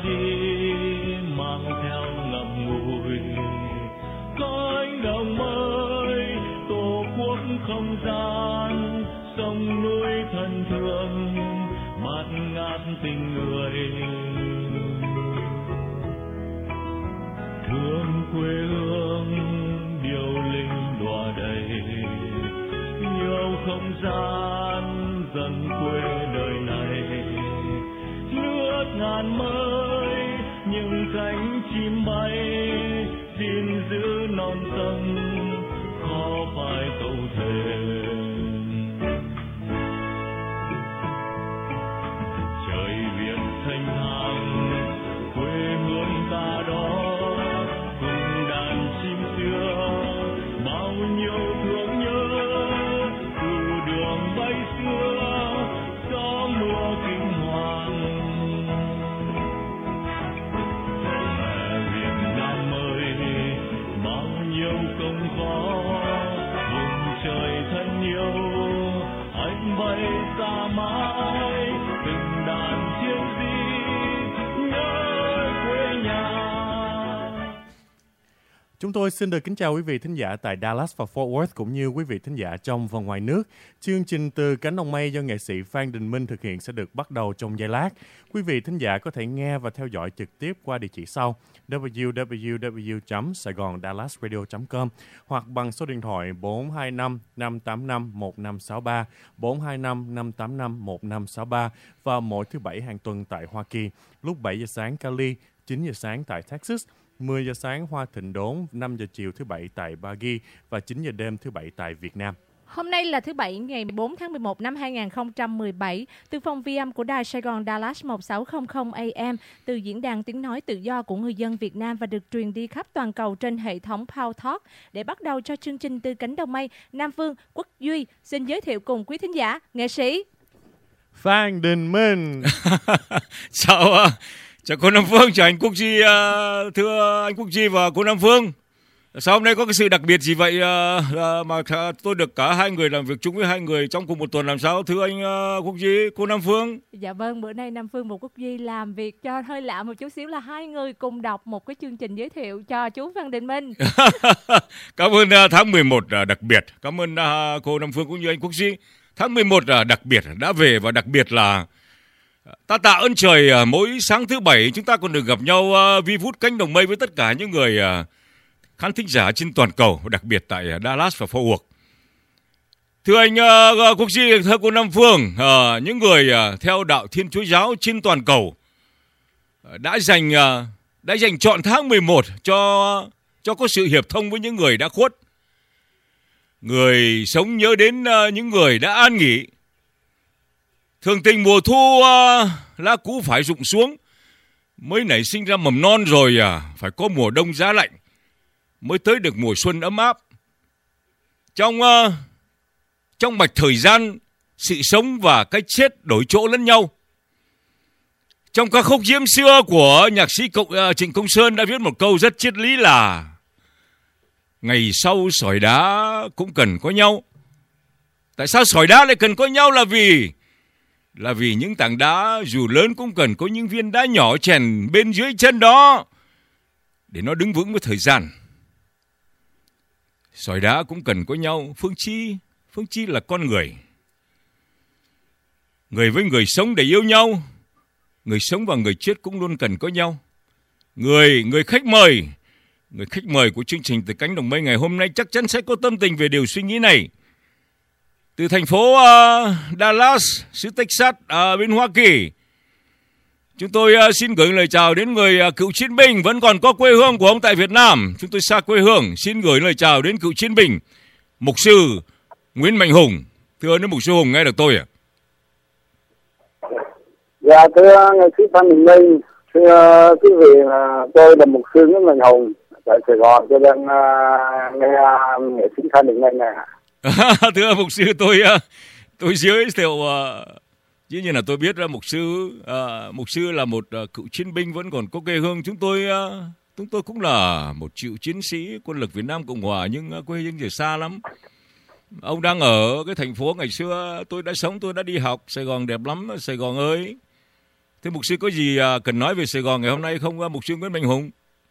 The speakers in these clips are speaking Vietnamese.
đi mang theo ngậm ngùi cõi đồng mới tổ quốc không gian sông núi thân thương bạt ngát tình người thương quê hương điều linh đọa đầy yêu không gian dần quê đời này nước ngàn mới những cánh chim bay xin giữ non sông khó phải câu thề trời Việt thanh thang quê hương ta đó cùng đàn chim xưa bao nhiêu thương nhớ từ đường bay xưa gió mưa kinh hoàng mẹ Việt Nam ơi bao nhiêu công khó vùng trời thân yêu anh bay xa mãi từng đàn chiến sĩ nhớ quê nhà. Chúng tôi xin được kính chào quý vị thính giả tại Dallas và Fort Worth cũng như quý vị thính giả trong và ngoài nước. Chương trình Từ Cánh Đồng Mây do nghệ sĩ Phan Đình Minh thực hiện sẽ được bắt đầu trong giây lát. Quý vị thính giả có thể nghe và theo dõi trực tiếp qua địa chỉ sau www.saigondallasradio.com hoặc bằng số điện thoại 425 585 1563, 425 585 1563 vào mỗi thứ Bảy hàng tuần tại Hoa Kỳ, lúc 7 giờ sáng Cali, 9 giờ sáng tại Texas, 10 giờ sáng Hoa Thịnh Đốn, 5 giờ chiều thứ Bảy tại Ba-gi và 9 giờ đêm thứ Bảy tại Việt Nam. Hôm nay là thứ Bảy ngày 4 tháng 11 năm 2017, từ phòng vi âm của Đài Sài Gòn Dallas 1600 AM, từ diễn đàn tiếng nói tự do của người dân Việt Nam và được truyền đi khắp toàn cầu trên hệ thống Power Talk. Để bắt đầu cho chương trình Từ Cánh Đồng Mây, Nam Phương, Quốc Duy xin giới thiệu cùng quý thính giả, nghệ sĩ Phan Đình Minh. Chào cô Nam Phương, chào anh Quốc Duy, thưa anh Quốc Duy và cô Nam Phương. Sao hôm nay có cái sự đặc biệt gì vậy mà tôi được cả hai người làm việc chung với hai người trong cùng một tuần làm sao thưa anh Quốc Duy, cô Nam Phương? Dạ vâng, bữa nay Nam Phương và Quốc Duy làm việc cho hơi lạ một chút xíu là hai người cùng đọc một cái chương trình giới thiệu cho chú Phan Đình Minh. Cảm ơn tháng 11 đặc biệt, cảm ơn cô Nam Phương cũng như anh Quốc Duy. Tháng 11 đặc biệt đã về và đặc biệt là ta tạ ơn trời mỗi sáng thứ Bảy chúng ta còn được gặp nhau vi vút cánh đồng mây với tất cả những người khán thính giả trên toàn cầu, đặc biệt tại Dallas và Fort Worth. Thưa anh Quốc Duy, thưa cô Nam Phương, những người theo đạo Thiên Chúa giáo trên toàn cầu đã dành trọn tháng 11 cho có sự hiệp thông với những người đã khuất. Người sống nhớ đến những người đã an nghỉ. Thường tình mùa thu lá cũ phải rụng xuống, mới nảy sinh ra mầm non rồi phải có mùa đông giá lạnh, mới tới được mùa xuân ấm áp. Trong mạch thời gian, sự sống và cái chết đổi chỗ lẫn nhau. Trong ca khúc Diễm Xưa của nhạc sĩ Trịnh Công Sơn đã viết một câu rất triết lý là: ngày sau sỏi đá cũng cần có nhau. Tại sao sỏi đá lại cần có nhau? Là vì những tảng đá dù lớn cũng cần có những viên đá nhỏ chèn bên dưới chân đó để nó đứng vững với thời gian. Sỏi đá cũng cần có nhau. Phương Chi là con người. Người với người sống để yêu nhau. Người sống và người chết cũng luôn cần có nhau. Người khách mời của chương trình Từ Cánh Đồng Mây ngày hôm nay chắc chắn sẽ có tâm tình về điều suy nghĩ này. Từ thành phố Dallas, xứ Texas, bên Hoa Kỳ, chúng tôi xin gửi lời chào đến người cựu chiến binh vẫn còn có quê hương của ông tại Việt Nam. Chúng tôi xa quê hương, xin gửi lời chào đến cựu chiến binh mục sư Nguyễn Mạnh Hùng. Thưa mục sư Hùng, nghe được tôi ạ? Dạ thưa nghệ sĩ Phan Đình Minh, thưa quý vị, tôi là mục sư Nguyễn Mạnh Hùng tại Sài Gòn. Tôi đang nghe nghệ sĩ Phan Đình Minh này. Thưa mục sư, tôi giới thiệu dĩ nhiên là tôi biết mục sư là một cựu chiến binh vẫn còn có quê hương. Chúng tôi cũng là một cựu chiến sĩ quân lực Việt Nam Cộng Hòa, nhưng quê hương thì xa lắm. Ông đang ở cái thành phố ngày xưa tôi đã sống, tôi đã đi học. Sài Gòn đẹp lắm, Sài Gòn ơi. Thế mục sư có gì cần nói về Sài Gòn ngày hôm nay không, mục sư Nguyễn Mạnh Hùng?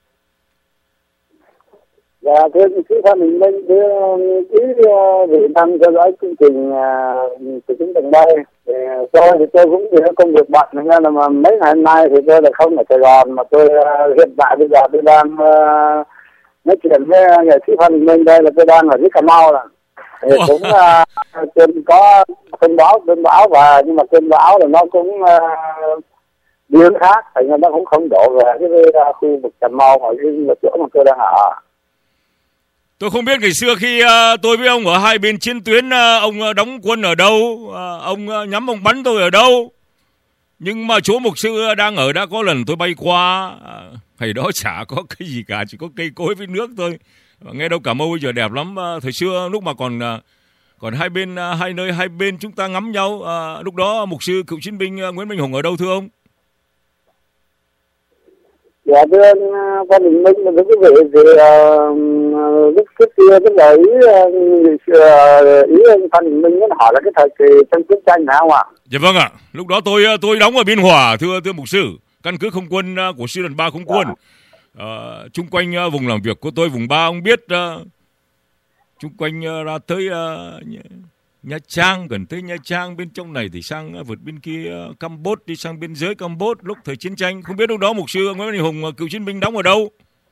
Dạ thưa sư Phan Đình Minh, thưa quý vị đang theo dõi chương trình từ chúng tầng đây. Tôi thì tôi cũng vì công việc bận nên là mà mấy ngày hôm nay thì tôi là không ở Sài Gòn, mà tôi hiện tại bây giờ tôi đang nói chuyện với nghệ sĩ Phan Đình Minh đây, là tôi đang ở dưới Cà Mau rồi. Thì cũng trên có cơn bão và nhưng mà cơn bão là nó cũng biến khác, thành ra nó cũng không đổ về cái khu vực Cà Mau ở cái chỗ mà tôi đang ở. Tôi không biết ngày xưa khi tôi với ông ở hai bên chiến tuyến, ông đóng quân ở đâu, ông nhắm ông bắn tôi ở đâu. Nhưng mà chỗ mục sư đang ở đã có lần tôi bay qua, hồi đó chả có cái gì cả, chỉ có cây cối với nước thôi. Nghe đâu Cà Mau bây giờ đẹp lắm. Thời xưa lúc mà còn hai bên, hai nơi hai bên chúng ta ngắm nhau. Lúc đó mục sư cựu chiến binh Nguyễn Mạnh Hùng ở đâu thưa ông? Dạ thưa anh Phan Đình Minh, thưa quý vị, thì lúc trước kia cái lời ý anh Phan Đình Minh hỏi là cái thời kỳ trong chiến tranh phải không ạ? Dạ vâng ạ. Lúc đó tôi đóng ở Biên Hòa thưa mục sư, căn cứ không quân của sư đoàn 3 không quân. Chung quanh vùng làm việc của tôi, vùng 3 ông biết, chung quanh ra tới Nha Trang, gần tới Nha Trang, bên trong này thì sang vượt bên kia Campuchia, đi sang biên giới Campuchia lúc thời chiến tranh. Không biết lúc đó mục sư Nguyễn Mạnh Hùng cựu chiến binh đóng ở đâu?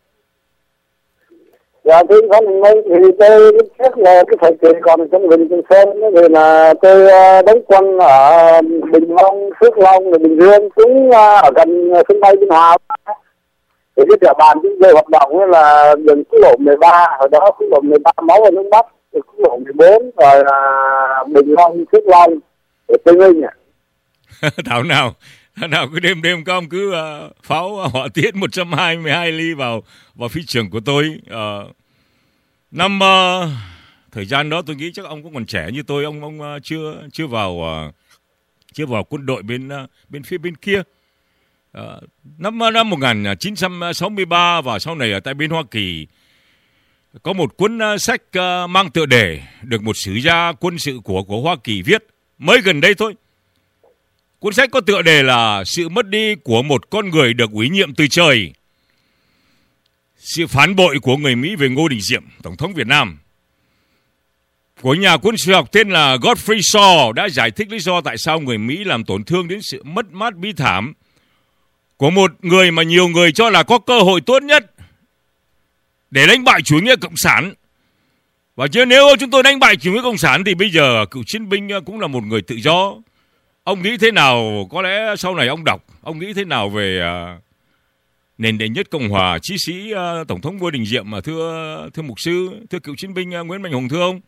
Dạ thưa Phan Đình Minh, thì tôi chắc là cái thời kỳ còn trong Vịnh Trường Sơn thì là tôi đóng quân ở Bình Long, Phước Long, rồi Bình Dương, xuống ở gần sân bay Biên Hòa. Thì cái địa bàn chúng tôi hoạt động là đường quốc lộ 13, ở đó quốc lộ 13 máu ở nước Bắc, quốc lộ 14, rồi là Bình Long, Phước Long, ở Tây Ninh ạ. Thảo nào cứ đêm các ông cứ pháo hỏa tiễn 122 ly vào phi trường của tôi. Năm thời gian đó tôi nghĩ chắc ông cũng còn trẻ như tôi, ông chưa vào quân đội bên phía bên kia. Năm 1963 và sau này ở tại bên Hoa Kỳ có một cuốn sách mang tựa đề được một sử gia quân sự của Hoa Kỳ viết mới gần đây thôi. Cuốn sách có tựa đề là Sự mất đi của một con người được ủy nhiệm từ trời. Sự phản bội của người Mỹ về Ngô Đình Diệm, Tổng thống Việt Nam. Của nhà quân sự học tên là Godfrey Shaw đã giải thích lý do tại sao người Mỹ làm tổn thương đến sự mất mát bi thảm của một người mà nhiều người cho là có cơ hội tốt nhất để đánh bại chủ nghĩa cộng sản. Và chứ nếu chúng tôi đánh bại chủ nghĩa cộng sản thì bây giờ cựu chiến binh cũng là một người tự do. Ông nghĩ thế nào? Có lẽ sau này ông đọc, ông nghĩ thế nào về nền đệ nhất Cộng hòa, chí sĩ Tổng thống Ngô Đình Diệm mà thưa mục sư, thưa cựu chiến binh Nguyễn Mạnh Hùng thưa ông?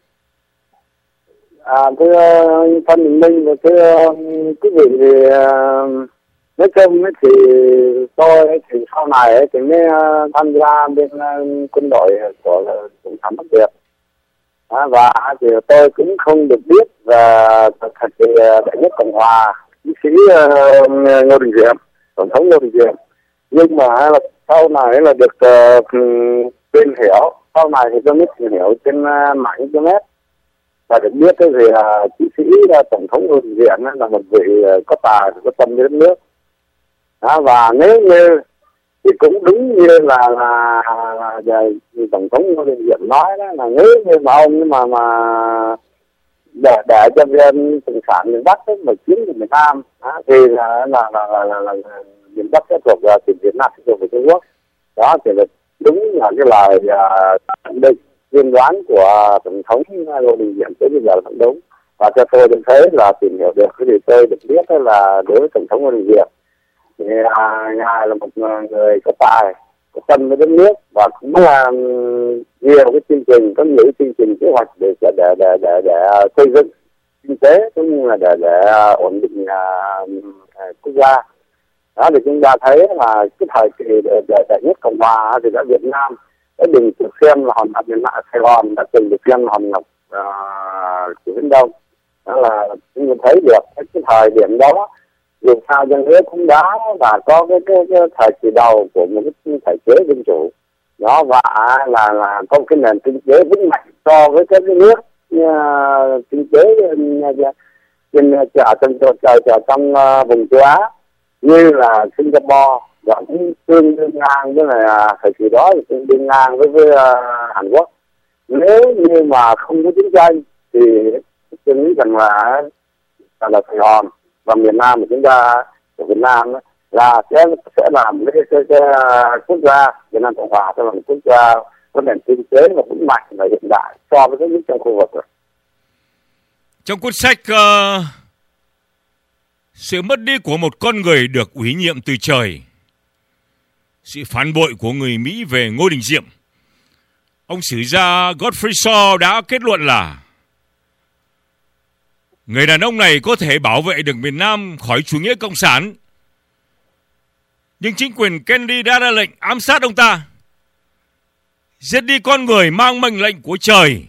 Thưa Phan Đình Minh và thưa quý vị, thì nói chung thì tôi thì sau này thì mới tham gia bên quân đội của Cộng sản Bắc Việt. Và thì tôi cũng không được biết về thật sự đệ nhất Cộng hòa, chí sĩ Ngô Đình Diệm, Tổng thống Ngô Đình Diệm. Nhưng mà là sau này là được tìm hiểu, sau này thì tôi mới tìm hiểu trên mạng internet và được biết cái gì là chí sĩ Tổng thống Ngô Đình Diệm là một vị có tài, có tâm với đất nước. Và nếu như thì cũng đúng như là Tổng thống Ngô Đình Diệm nói đó, là nếu như mà ông mà để cho viên cộng sản miền Bắc ấy, mà chiếm được miền Nam thì là miền Bắc sẽ thuộc về tỉnh Việt Nam, sẽ thuộc về Trung Quốc. Đó thì là đúng là cái lời khẳng định tiên đoán của Tổng thống Ngô Đình Diệm tới bây giờ là đúng. Và cho tôi được thấy là tìm hiểu được cái gì tôi được biết là đối với Tổng thống Ngô Đình Diệm thì ngài là một người có tài, có tâm với đất nước và cũng là nhiều cái chương trình, có nhiều chương trình kế hoạch để xây dựng kinh tế cũng như là để ổn định quốc gia. Đó thì chúng ta thấy là cái thời kỳ đệ nhất Cộng hòa thì đã Việt Nam đã từng được xem là hòn ngọc miền Nam Sài Gòn, đã từng được xem là hòn ngọc của Viễn Đông. Đó là chúng ta thấy được cái thời điểm đó dù sao dân nước cũng đã và có cái thời kỳ đầu của một cái thể chế dân chủ đó, và là có cái nền kinh tế vững mạnh so với các cái nước kinh tế trong vùng châu Á. như là Singapore, và cũng tương đương ngang với là thời kỳ đó thì tương đương ngang với Hàn Quốc. Nếu như mà không có chiến tranh thì tôi nghĩ rằng là Sài Gòn và miền Nam của chúng ta, của Việt Nam là sẽ làm cái quốc gia Việt Nam Cộng Hòa sẽ là một quốc gia có nền kinh tế và vững mạnh và hiện đại so với các nước trong khu vực rồi. Trong cuốn sách Sự mất đi của một con người được ủy nhiệm từ trời, sự phản bội của người Mỹ về Ngô Đình Diệm, ông sử gia Godfrey Shaw đã kết luận là người đàn ông này có thể bảo vệ được miền Nam khỏi chủ nghĩa cộng sản, nhưng chính quyền Kennedy đã ra lệnh ám sát ông ta, giết đi con người mang mệnh lệnh của trời.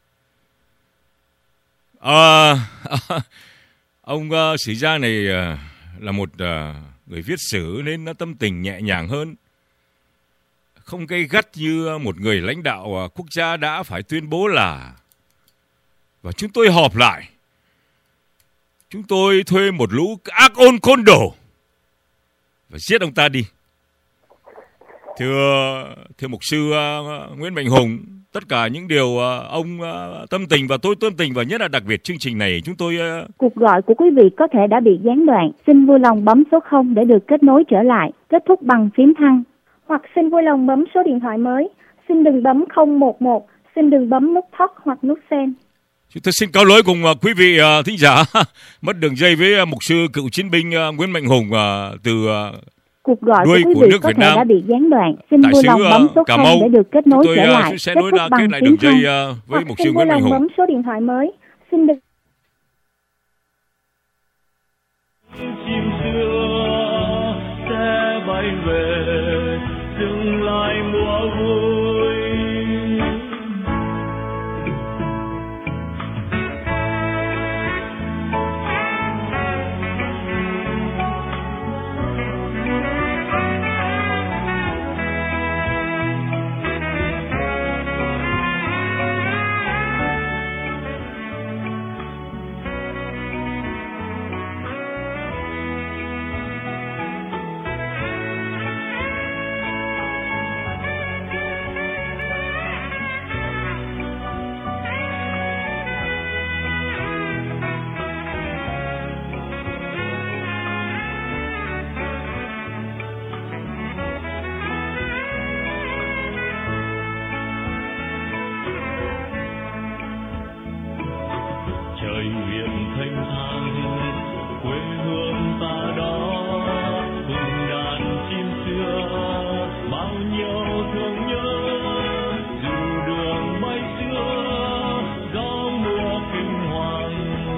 Ông sử gia này là một người viết sử nên nó tâm tình nhẹ nhàng hơn, không gay gắt như một người lãnh đạo quốc gia đã phải tuyên bố là và chúng tôi họp lại, chúng tôi thuê một lũ ác ôn côn đồ và giết ông ta đi. Thưa mục sư Nguyễn Mạnh Hùng, tất cả những điều ông tâm tình và tôi tâm tình, và nhất là đặc biệt chương trình này chúng tôi... Cuộc gọi của quý vị có thể đã bị gián đoạn. Xin vui lòng bấm số 0 để được kết nối trở lại. Kết thúc bằng phím thăng. Hoặc xin vui lòng bấm số điện thoại mới. Xin đừng bấm 011. Xin đừng bấm nút talk hoặc nút send. Chúng tôi xin cáo lỗi cùng quý vị thính giả mất đường dây với mục sư cựu chiến binh Nguyễn Mạnh Hùng từ... Cuộc gọi của quý vị có thể đã bị gián đoạn. Xin vui lòng bấm số 0 để được kết nối trở lại. Sẽ kết nối thúc bằng lại phím đường dây thăng. với Hoặc mục sư xin vui Nguyễn Mạnh lòng Hùng. bấm số điện thoại mới. Xin đừng... Chim xưa sẽ bay về dừng lại mùa vui. Trời biển thanh thang quê hương ta đó, cùng đàn chim xưa bao nhiêu thương nhớ. Dù đường bay xưa gió mùa kinh hoàng,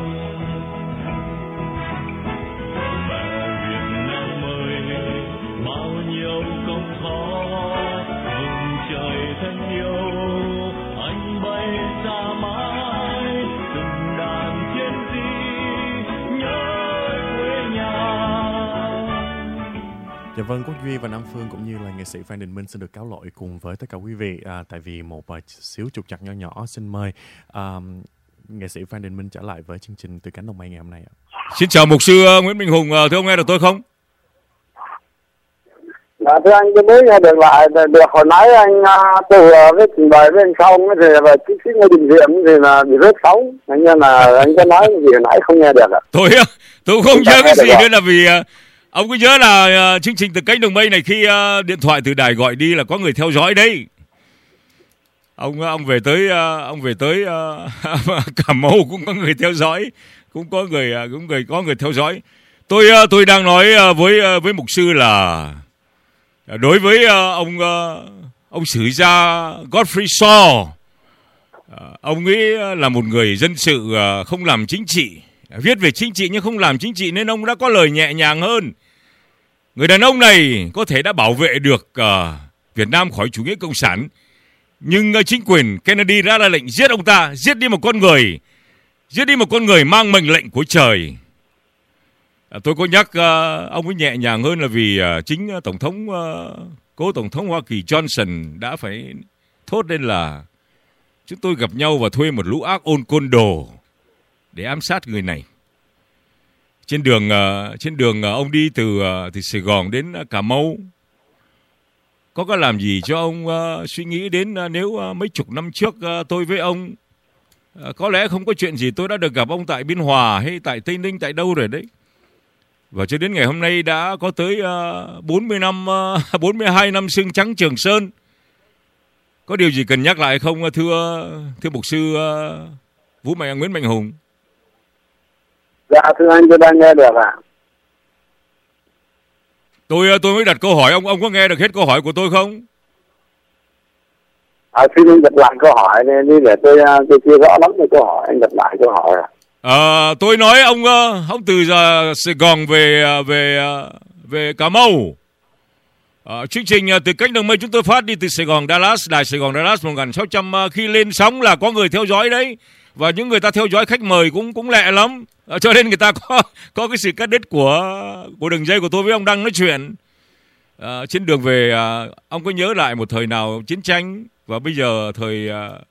mẹ Việt Nam ơi bao nhiêu công khó. Vùng trời thân yêu anh bay xa mãi, từng đàn thiên di nhớ quê nhà. Dạ vâng, Quốc Duy và Nam Phương cũng như là nghệ sĩ Phan Đình Minh xin được cáo lỗi cùng với tất cả quý vị tại vì một xíu trục trặc nho nhỏ. Xin mời nghệ sĩ Phan Đình Minh trở lại với chương trình Từ Cánh Đồng Mây ngày hôm nay ạ. Xin chào mục sư Nguyễn Mạnh Hùng, thưa ông nghe được tôi không? Thưa anh, tôi mới nghe được lại được hồi nãy anh từ với trình bày với anh Không thì là chính sĩ Ngô Đình Diệm thì là bị rớt sóng, nên là anh có nói gì hồi nãy không nghe được ạ. Tôi không nhớ cái gì nữa, là vì ông có nhớ là chương trình Từ Cánh Đồng Mây này khi điện thoại từ đài gọi đi là có người theo dõi đấy. Ông về tới Cà Mau cũng có người theo dõi, cũng có người theo dõi. Tôi đang nói với mục sư là đối với ông sử gia Godfrey Shaw, ông ấy là một người dân sự không làm chính trị, viết về chính trị nhưng không làm chính trị, nên ông đã có lời nhẹ nhàng hơn. Người đàn ông này có thể đã bảo vệ được Việt Nam khỏi chủ nghĩa cộng sản, nhưng chính quyền Kennedy đã ra lệnh giết ông ta, giết đi một con người mang mệnh lệnh của trời. Tôi có nhắc ông ấy nhẹ nhàng hơn là vì chính cố tổng thống Hoa Kỳ Johnson đã phải thốt lên là chúng tôi gặp nhau và thuê một lũ ác ôn côn đồ để ám sát người này. trên đường ông đi từ Sài Gòn đến Cà Mau, có làm gì cho ông suy nghĩ đến nếu mấy chục năm trước tôi với ông có lẽ không có chuyện gì tôi đã được gặp ông tại Biên Hòa hay tại Tây Ninh, tại đâu rồi đấy. Và cho đến ngày hôm nay đã có tới 42 năm xương trắng Trường Sơn. Có điều gì cần nhắc lại không thưa mục sư Nguyễn Mạnh Hùng? Dạ thưa anh, tôi đang nghe được ạ. Tôi mới đặt câu hỏi, ông có nghe được hết câu hỏi của tôi không? Xin anh đặt lại câu hỏi đi để tôi chưa rõ lắm về câu hỏi, anh đặt lại câu hỏi ạ. Tôi nói ông từ Sài Gòn về Cà Mau. Chương trình từ cách đường mây chúng tôi phát đi từ Sài Gòn Dallas, đài Sài Gòn Dallas 1600, khi lên sóng là có người theo dõi đấy, và những người ta theo dõi khách mời cũng lẹ lắm, cho nên người ta có cái sự cắt đứt của đường dây của tôi với ông đang nói chuyện. Trên đường về, ông có nhớ lại một thời nào chiến tranh và bây giờ thời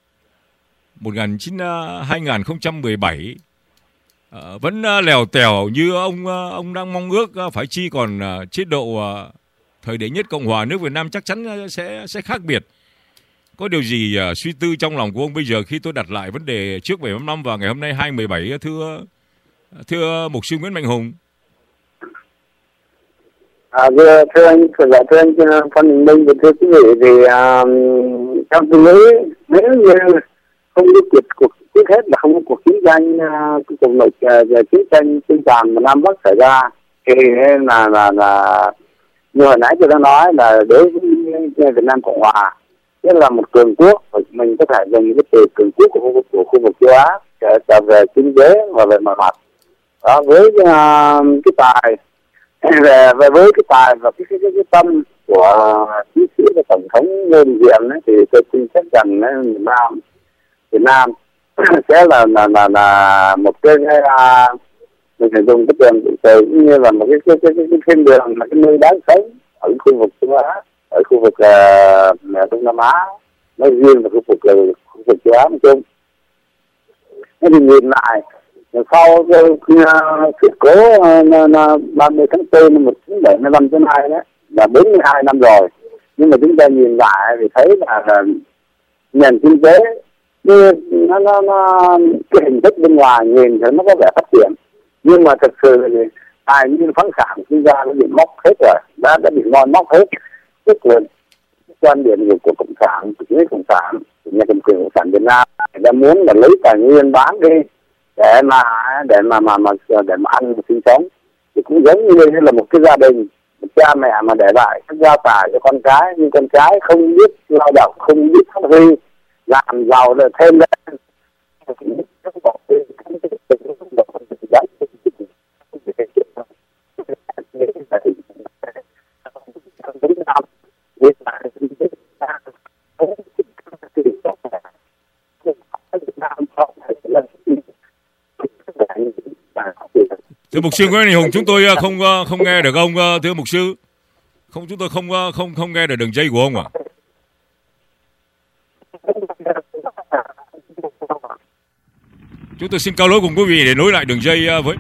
2017 vẫn lèo tèo như ông đang mong ước, phải chi còn chế độ thời đệ nhất Cộng hòa nước Việt Nam chắc chắn sẽ khác biệt. Có điều gì suy tư trong lòng của ông bây giờ khi tôi đặt lại vấn đề trước 75 năm và ngày hôm nay 2017 thưa mục sư Nguyễn Mạnh Hùng? Thưa anh Phan Đình Minh và thưa quý vị, thì theo tôi nghĩ nếu như không có cuộc trước hết là không có cuộc chiến tranh, cuộc nội chiến tranh trên toàn mà Nam Bắc xảy ra, thì là như hồi nãy tôi đã nói là đối với Việt Nam Cộng Hòa, tức là một cường quốc, mình có thể dùng cái từ cường quốc của khu vực châu Á cả về kinh tế và về mọi mặt. Đó, với cái tài với cái tài và cái tâm của chiến sĩ và tổng thống Ngô Đình Diệm ấy, thì tôi tin chắc rằng Việt Nam sẽ là một cái mình phải dùng cái tiền điện tử cũng như là một cái thiên đường, là cái nơi đáng sống ở khu vực châu Á, ở khu vực Đông Nam Á nói riêng và khu vực châu Á nói chung. Thế thì nhìn lại sau sự cố 30 tháng 4 năm 1975 tới nay đó là 42 năm rồi, nhưng mà chúng ta nhìn lại thì thấy là nền kinh tế nó cái hình thức bên ngoài nhìn thì nó có vẻ phát triển, nhưng mà thực sự thì tài nguyên khoáng sản chúng ta nó bị móc hết rồi, đã bị moi móc hết. Tức là quan điểm của Cộng sản, của chính sách Cộng sản, của nhà cầm quyền Cộng sản Việt Nam đã muốn là lấy tài nguyên bán đi để mà ăn và sinh sống. Thì cũng giống như là một cái gia đình, một cha mẹ mà để lại các gia tài cho con cái, nhưng con cái không biết lao động, không biết phát huy, làm giàu rồi thêm lên. Thưa mục sư Nguyễn Mạnh Hùng, chúng tôi không nghe được ông, thưa mục sư. Chúng tôi không nghe được đường dây của ông ạ. Chúng tôi xin cao lỗi cùng quý vị để nối lại đường dây với.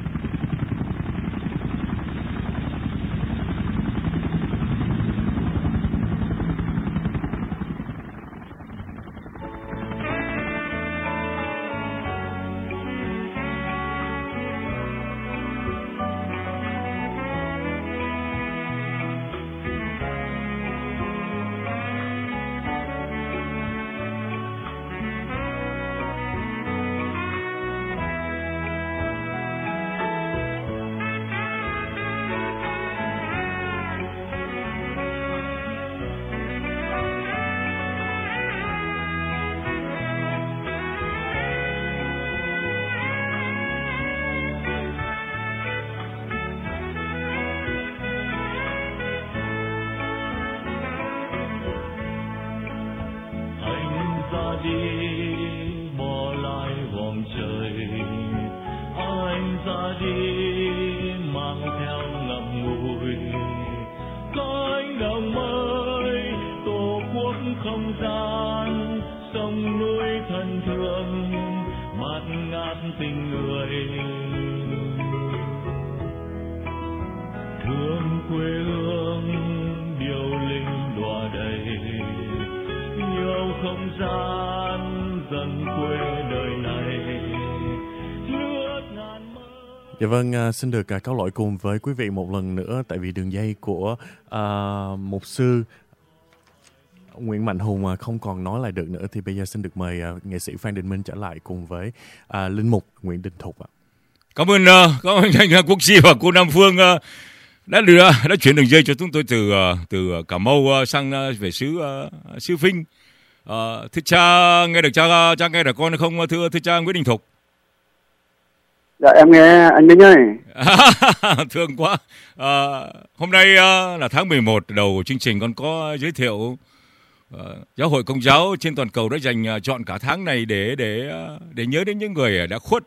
lần quê đời này. Lướt ngàn mơ. Dạ vâng, xin được cáo lỗi cùng với quý vị một lần nữa, tại vì đường dây của mục sư Nguyễn Mạnh Hùng không còn nói lại được nữa, thì bây giờ xin được mời nghệ sĩ Phan Đình Minh trở lại cùng với linh mục Nguyễn Đình Thục ạ. Cảm ơn anh Quốc Chi và cô Nam Phương đã chuyển đường dây cho chúng tôi từ Cà Mau sang về xứ Vinh. Thưa cha nghe được cha nghe được con không, thưa cha Nguyễn Đình Thục? Dạ em nghe anh Minh ơi. Thương quá. Hôm nay là tháng 11, đầu chương trình con có giới thiệu Giáo hội Công giáo trên toàn cầu đã dành chọn cả tháng này để nhớ đến những người đã khuất.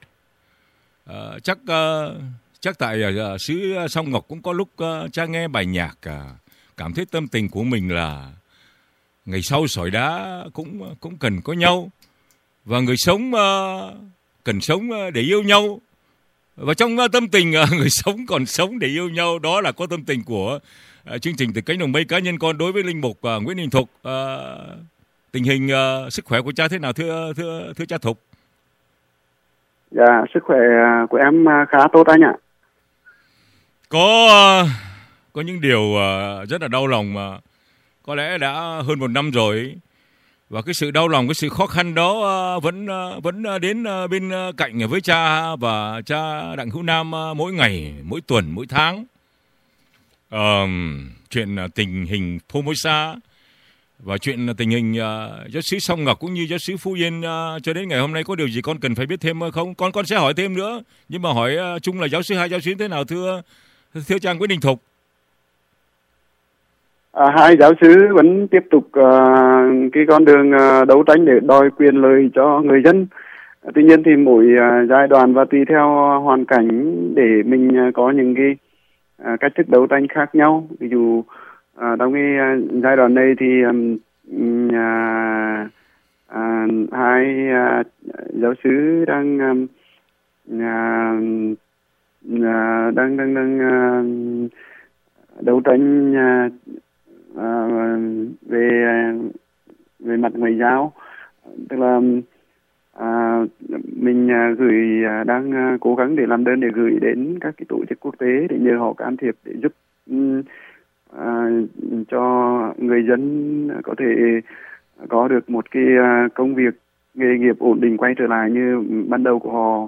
Chắc tại xứ Song Ngọc cũng có lúc cha nghe bài nhạc cảm thấy tâm tình của mình là ngày sau sỏi đá cũng cần có nhau, và người sống cần sống để yêu nhau, và trong tâm tình người sống còn sống để yêu nhau. Đó là có tâm tình của chương trình Từ Cánh Đồng Mây cá nhân con đối với linh mục Nguyễn Đình Thục. Tình hình sức khỏe của cha thế nào thưa cha Thục? Dạ, sức khỏe của em khá tốt anh ạ. Có những điều rất là đau lòng mà có lẽ đã hơn 1 năm rồi, và cái sự đau lòng, cái sự khó khăn đó vẫn đến bên cạnh với cha và cha Đặng Hữu Nam mỗi ngày, mỗi tuần, mỗi tháng. Chuyện tình hình Formosa và chuyện tình hình giáo xứ Song Ngọc cũng như giáo xứ Phú Yên cho đến ngày hôm nay, có điều gì con cần phải biết thêm không? Con sẽ hỏi thêm nữa, nhưng mà hỏi chung là hai giáo xứ thế nào thưa cha Nguyễn Đình Thục? Hai giáo xứ vẫn tiếp tục cái con đường đấu tranh để đòi quyền lợi cho người dân. Tuy nhiên thì mỗi giai đoạn và tùy theo hoàn cảnh để mình có những cái cách thức đấu tranh khác nhau. Ví dụ trong cái giai đoạn này thì hai giáo xứ đang đấu tranh về mặt ngoại giao, tức là mình đang cố gắng để làm đơn để gửi đến các cái tổ chức quốc tế để nhờ họ can thiệp để giúp cho người dân có thể có được một cái công việc nghề nghiệp ổn định quay trở lại như ban đầu của họ.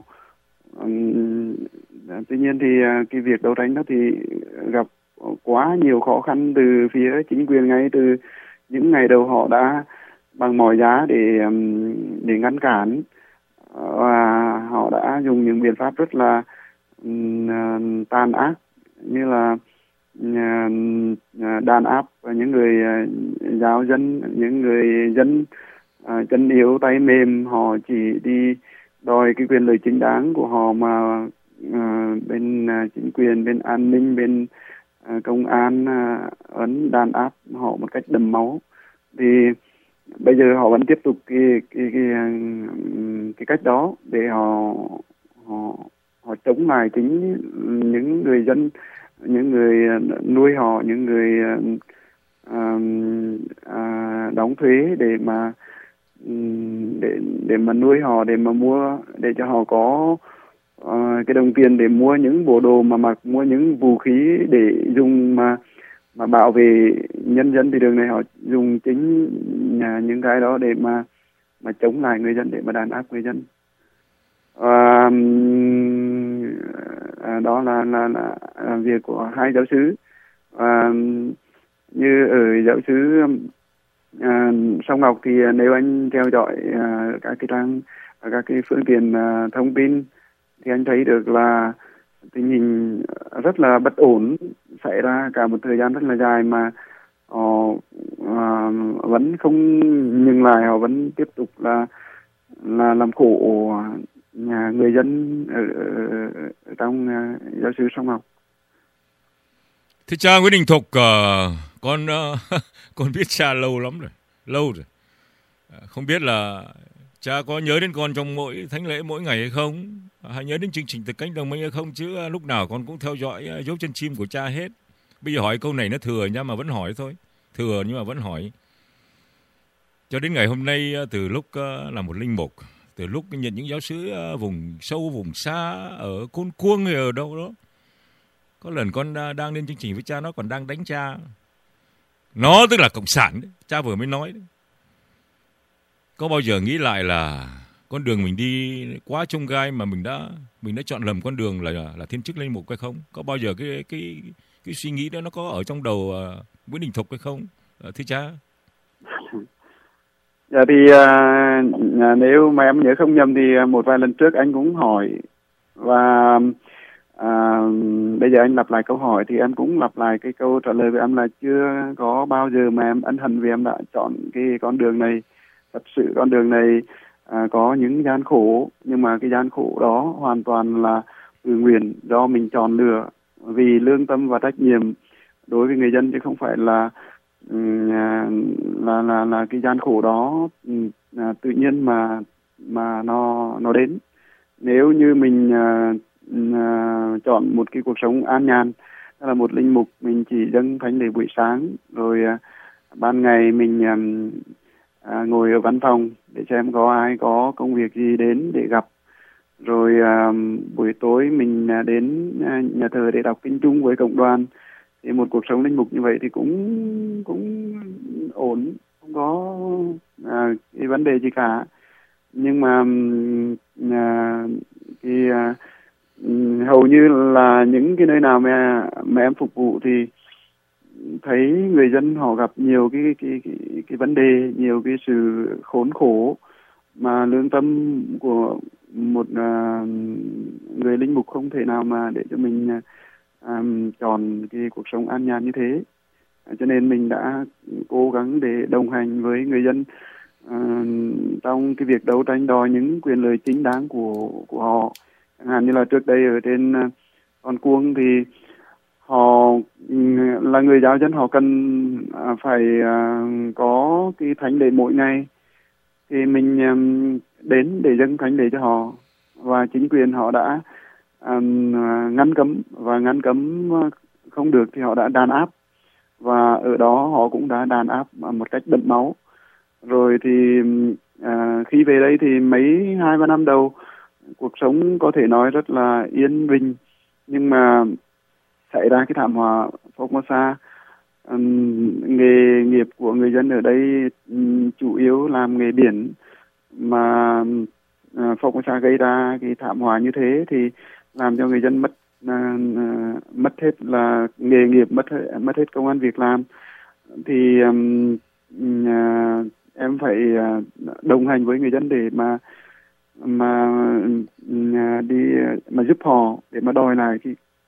Tuy nhiên thì cái việc đấu tranh đó thì gặp quá nhiều khó khăn từ phía chính quyền. Ngay từ những ngày đầu họ đã bằng mọi giá để ngăn cản, và họ đã dùng những biện pháp rất là tàn ác, như là đàn áp những người giáo dân, những người dân chân yếu tay mềm. Họ chỉ đi đòi cái quyền lợi chính đáng của họ, mà bên chính quyền, bên an ninh, bên công an ấn đàn áp họ một cách đẫm máu. Thì bây giờ họ vẫn tiếp tục cái cách đó để họ chống lại chính những người dân, những người nuôi họ, những người đóng thuế để mà nuôi họ, để mà mua, để cho họ có cái đồng tiền để mua những bộ đồ mà mặc, mua những vũ khí để dùng mà bảo vệ nhân dân. Thì đường này họ dùng chính những cái đó để mà chống lại người dân, để mà đàn áp người dân. Đó là việc của hai giáo xứ. Như ở giáo xứ Song Ngọc thì nếu anh theo dõi các cái phương tiện thông tin thì anh thấy được là tình hình rất là bất ổn xảy ra cả một thời gian rất là dài, mà họ vẫn không ngừng lại, họ vẫn tiếp tục là làm khổ người dân ở trong giáo xứ Song Ngọc. Thưa cha Nguyễn Đình Thục, con biết cha lâu rồi. Không biết là cha có nhớ đến con trong mỗi thánh lễ mỗi ngày hay không? Hay nhớ đến chương trình Từ Cánh Đồng Mây hay không? Chứ lúc nào con cũng theo dõi dấu chân chim của cha hết. Bây giờ hỏi câu này nó thừa nha, mà vẫn hỏi thôi. Thừa nhưng mà vẫn hỏi. Cho đến ngày hôm nay, từ lúc là một linh mục, từ lúc nhận những giáo xứ vùng sâu, vùng xa, ở Côn Cuông hay ở đâu đó, có lần con đang lên chương trình với cha, nó còn đang đánh cha. Nó tức là cộng sản đấy, cha vừa mới nói đấy. Có bao giờ nghĩ lại là con đường mình đi quá chông gai mà mình đã chọn lầm con đường là thiên chức linh mục hay không? Có bao giờ cái suy nghĩ đó nó có ở trong đầu Nguyễn Đình Thục hay không, thưa cha? Dạ thì nếu mà em nhớ không nhầm thì một vài lần trước anh cũng hỏi, và bây giờ anh lặp lại câu hỏi thì em cũng lặp lại cái câu trả lời của em là chưa có bao giờ mà em ân hận vì em đã chọn cái con đường này. Thật sự con đường này có những gian khổ, nhưng mà cái gian khổ đó hoàn toàn là tự nguyện, do mình chọn lựa vì lương tâm và trách nhiệm đối với người dân, chứ không phải là cái gian khổ đó tự nhiên mà nó đến. Nếu như mình chọn một cái cuộc sống an nhàn, là một linh mục mình chỉ dâng thánh lễ buổi sáng, rồi ban ngày mình ngồi ở văn phòng để xem có ai có công việc gì đến để gặp, rồi buổi tối mình đến nhà thờ để đọc kinh chung với cộng đoàn, thì một cuộc sống linh mục như vậy thì cũng ổn, không có cái vấn đề gì cả. Nhưng mà hầu như là những cái nơi nào mà em phục vụ thì thấy người dân họ gặp nhiều cái vấn đề, nhiều cái sự khốn khổ mà lương tâm của một người linh mục không thể nào mà để cho mình chọn cái cuộc sống an nhàn như thế. Cho nên mình đã cố gắng để đồng hành với người dân trong cái việc đấu tranh đòi những quyền lợi chính đáng của họ. Chẳng hạn như là trước đây ở trên Con Cuông thì họ là người giáo dân, họ cần phải có cái thánh lễ mỗi ngày, thì mình đến để dâng thánh lễ cho họ, và chính quyền họ đã ngăn cấm không được thì họ đã đàn áp, và ở đó họ cũng đã đàn áp một cách đẫm máu. Rồi thì khi về đây thì mấy 2-3 năm đầu cuộc sống có thể nói rất là yên bình, nhưng mà xảy ra cái thảm họa Formosa. Nghề nghiệp của người dân ở đây chủ yếu làm nghề biển, mà Formosa gây ra cái thảm họa như thế thì làm cho người dân mất hết là nghề nghiệp, mất hết công ăn việc làm. Thì em phải đồng hành với người dân để mà đi mà giúp họ để mà đòi lại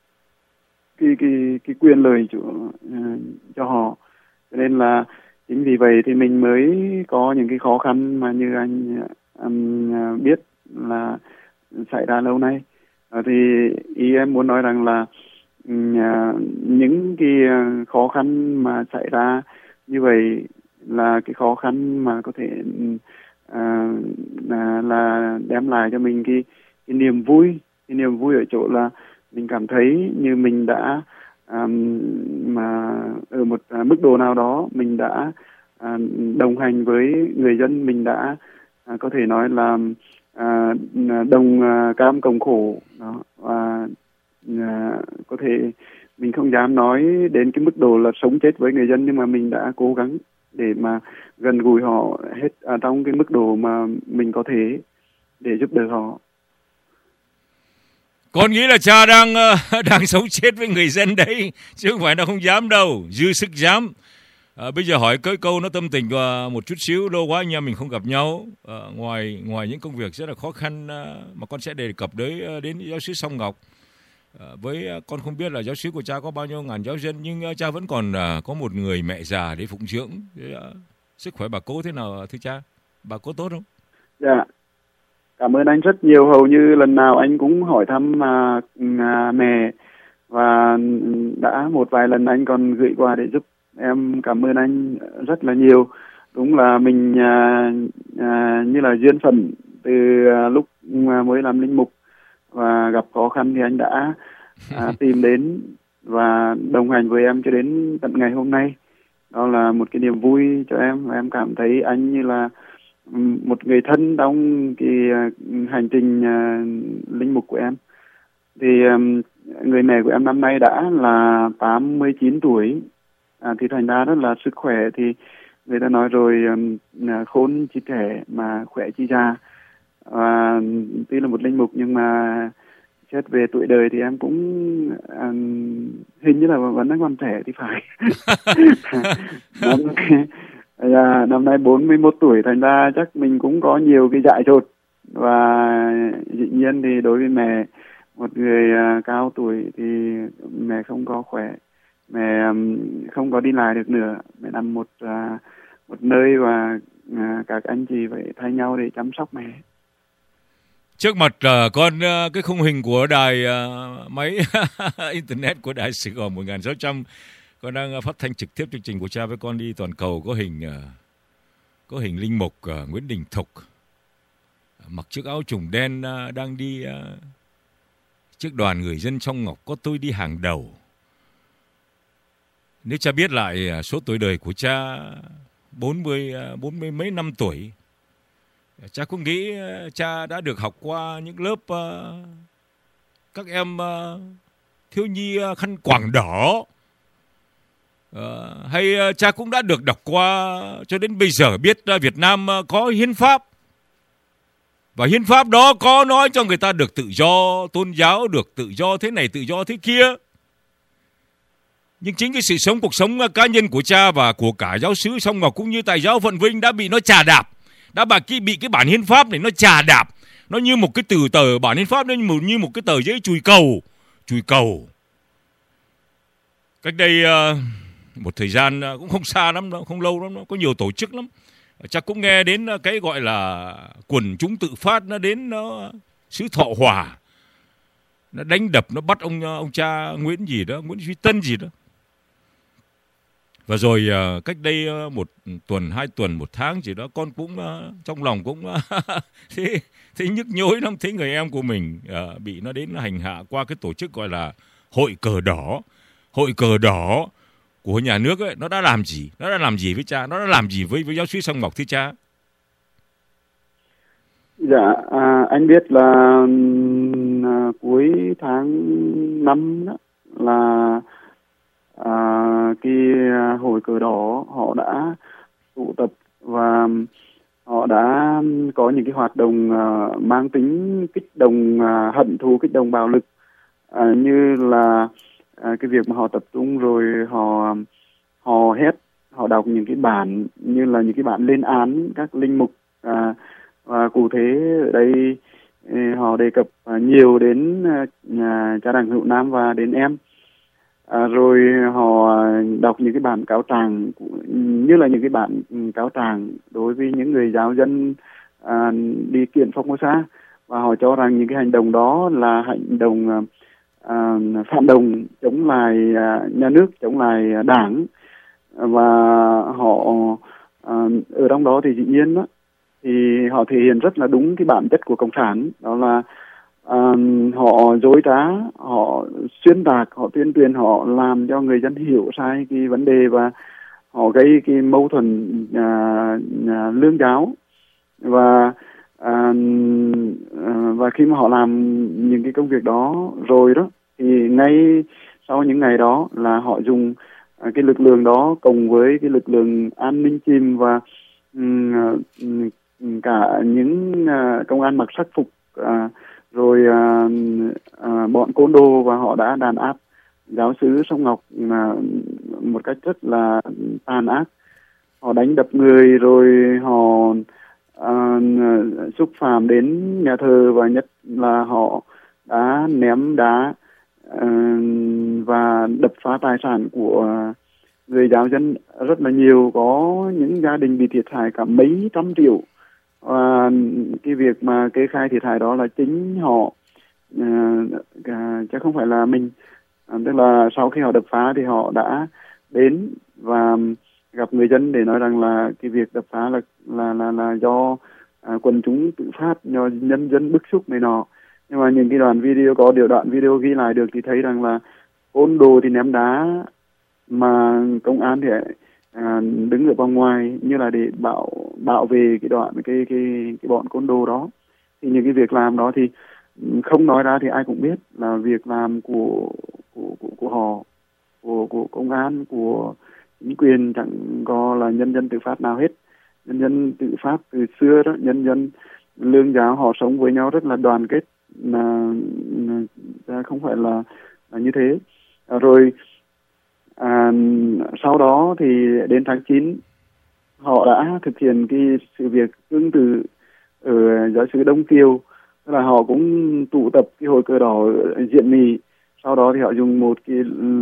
cái quyền lợi cho họ. Cho nên là chính vì vậy thì mình mới có những cái khó khăn mà như anh biết là xảy ra lâu nay. Thì ý em muốn nói rằng là những cái khó khăn mà xảy ra như vậy là cái khó khăn mà có thể là đem lại cho mình cái niềm vui. Cái niềm vui ở chỗ là mình cảm thấy như mình đã mà ở một mức độ nào đó mình đã đồng hành với người dân, mình đã có thể nói là đồng cam cộng khổ đó. Và có thể mình không dám nói đến cái mức độ là sống chết với người dân, nhưng mà mình đã cố gắng để mà gần gũi họ hết trong cái mức độ mà mình có thể để giúp đỡ họ. Con nghĩ là cha đang sống chết với người dân đấy, chứ không phải là không dám đâu, dư sức dám. Bây giờ hỏi cái câu nó tâm tình một chút xíu, lâu quá anh em mình không gặp nhau. Ngoài những công việc rất là khó khăn mà con sẽ đề cập đến giáo xứ Song Ngọc. Với con không biết là giáo xứ của cha có bao nhiêu ngàn giáo dân, nhưng cha vẫn còn có một người mẹ già để phụng dưỡng. Sức khỏe bà cố thế nào thưa cha? Bà cố tốt không? Dạ, cảm ơn anh rất nhiều. Hầu như lần nào anh cũng hỏi thăm mẹ, và đã một vài lần anh còn gửi quà để giúp. Em cảm ơn anh rất là nhiều. Đúng là mình như là duyên phận từ lúc mới làm linh mục và gặp khó khăn thì anh đã tìm đến và đồng hành với em cho đến tận ngày hôm nay. Đó là một cái niềm vui cho em, và em cảm thấy anh như là một người thân trong cái hành trình linh mục của em. Thì người mẹ của em năm nay đã là 89 tuổi, thì thành ra rất là sức khỏe. Thì người ta nói rồi, khôn chi trẻ mà khỏe chi già. Tuy là một linh mục nhưng mà xét về tuổi đời thì em cũng hình như là vẫn đang còn trẻ thì phải. Năm nay 41 tuổi, thành ra chắc mình cũng có nhiều cái dại dột. Và dĩ nhiên thì đối với mẹ, một người cao tuổi thì mẹ không có khỏe, mẹ không có đi lại được nữa, mẹ nằm một nơi và các anh chị phải thay nhau để chăm sóc mẹ. Trước mặt con cái khung hình của đài máy internet của đài Sài Gòn 1600, con đang phát thanh trực tiếp chương trình của Cha với con đi toàn cầu, có hình linh mục Nguyễn Đình Thục mặc chiếc áo trùng đen đang đi trước đoàn người dân trong ngọc có tôi đi hàng đầu. Nếu cha biết lại số tuổi đời của cha 40 mấy năm tuổi, cha cũng nghĩ cha đã được học qua những lớp các em thiếu nhi khăn quàng đỏ, hay cha cũng đã được đọc qua cho đến bây giờ biết Việt Nam có hiến pháp, và hiến pháp đó có nói cho người ta được tự do tôn giáo, được tự do thế này tự do thế kia. Nhưng chính cái sự sống, cuộc sống cá nhân của cha và của cả giáo xứ Song Ngọc cũng như tại giáo Vận Vinh đã bị nó chà đạp, đã bị cái bản hiến pháp này nó chà đạp. Nó như một cái tờ bản hiến pháp, nó như một cái tờ giấy chùi cầu. Cách đây một thời gian cũng không xa lắm đâu, không lâu lắm đâu, có nhiều tổ chức lắm. Chắc cũng nghe đến cái gọi là quần chúng tự phát, nó đến nó xứ Thọ Hòa, nó đánh đập, nó bắt ông cha Nguyễn Duy Tân gì đó. Và rồi cách đây một tuần, 2 tuần, 1 tháng gì đó, con cũng trong lòng cũng thấy nhức nhối lắm, thấy người em của mình bị nó đến hành hạ qua cái tổ chức gọi là Hội Cờ Đỏ của nhà nước ấy. Nó đã làm gì với cha, nó đã làm gì với giáo xứ Song Ngọc thưa cha? Dạ, anh biết là cuối tháng 5 đó là cái Hội Cờ Đỏ họ đã tụ tập và họ đã có những cái hoạt động mang tính kích động hận thù, kích động bạo lực, như là cái việc mà họ tập trung rồi họ hét, họ đọc những cái bản như là những cái bản lên án các linh mục, và cụ thể ở đây họ đề cập nhiều đến cha Đặng Hữu Nam và đến em. Rồi họ đọc những cái bản cáo trạng như là những cái bản cáo trạng đối với những người giáo dân đi kiện Formosa, và họ cho rằng những cái hành động đó là hành động phản động chống lại nhà nước, chống lại đảng. Và họ ở trong đó thì dĩ nhiên đó, thì họ thể hiện rất là đúng cái bản chất của cộng sản, đó là họ dối trá, họ xuyên tạc, họ tuyên truyền, họ làm cho người dân hiểu sai cái vấn đề, và họ gây cái mâu thuẫn lương giáo. Và khi mà họ làm những cái công việc đó rồi đó, thì ngay sau những ngày đó là họ dùng cái lực lượng đó cùng với cái lực lượng an ninh chìm và cả những công an mặc sắc phục, rồi bọn côn đồ, và họ đã đàn áp giáo xứ Song Ngọc một cách rất là tàn ác. Họ đánh đập người, rồi họ xúc phạm đến nhà thờ, và nhất là họ đã ném đá và đập phá tài sản của người giáo dân rất là nhiều. Có những gia đình bị thiệt hại cả mấy trăm triệu. Và cái việc mà kê khai thiệt hại đó là chính họ, chứ không phải là mình. Tức là sau khi họ đập phá thì họ đã đến và gặp người dân để nói rằng là cái việc đập phá là do quần chúng tự phát, do nhân dân bức xúc này nọ. Nhưng mà những cái đoạn video ghi lại được thì thấy rằng là côn đồ thì ném đá, mà công an thì đứng ở vòng ngoài như là để bảo vệ cái đoạn cái bọn côn đồ đó. Thì những cái việc làm đó thì không nói ra thì ai cũng biết là việc làm của họ, của công an, của chính quyền, chẳng có là nhân dân tự phát nào hết. Nhân dân tự phát từ xưa đó, nhân dân lương giáo họ sống với nhau rất là đoàn kết, là không phải là như thế. Rồi sau đó thì đến tháng 9 họ đã thực hiện cái sự việc tương tự ở giáo xứ Đông Kiều, tức là họ cũng tụ tập cái hội cờ đỏ ở Diện Mì. Sau đó thì họ dùng một cái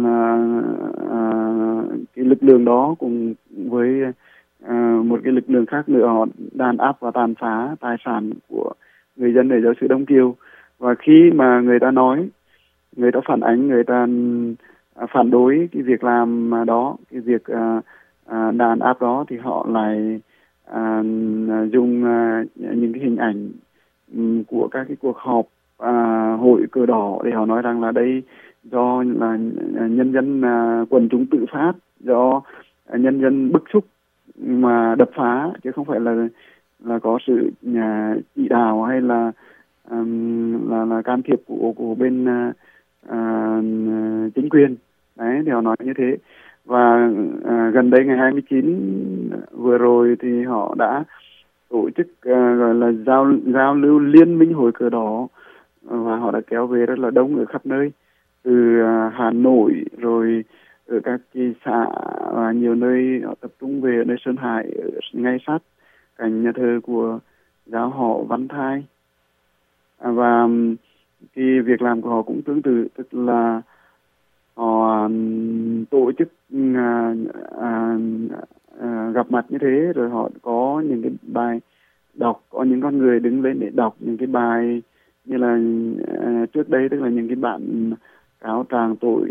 lực lượng đó cùng với một cái lực lượng khác nữa, họ đàn áp và tàn phá tài sản của người dân ở giáo xứ Đông Kiều. Và khi mà người ta nói, người ta phản ánh, người ta phản đối cái việc làm đó, cái việc đàn áp đó, thì họ lại dùng những cái hình ảnh của các cái cuộc họp hội cờ đỏ để họ nói rằng là đây do là nhân dân quần chúng tự phát, do nhân dân bức xúc mà đập phá, chứ không phải là có sự chỉ đạo hay là can thiệp của bên chính quyền. Đấy, thì họ nói như thế. Và gần đây ngày 29 vừa rồi thì họ đã tổ chức gọi là giao lưu liên minh hội cờ đỏ, và họ đã kéo về rất là đông ở khắp nơi, từ Hà Nội rồi ở các thị xã và nhiều nơi. Họ tập trung về nơi Sơn Hải, ngay sát cạnh nhà thờ của giáo họ Văn Thai. Và cái việc làm của họ cũng tương tự, tức là họ tổ chức gặp mặt như thế, rồi họ có những cái bài đọc, có những con người đứng lên để đọc những cái bài như là trước đây, tức là những cái bản cáo trạng tội,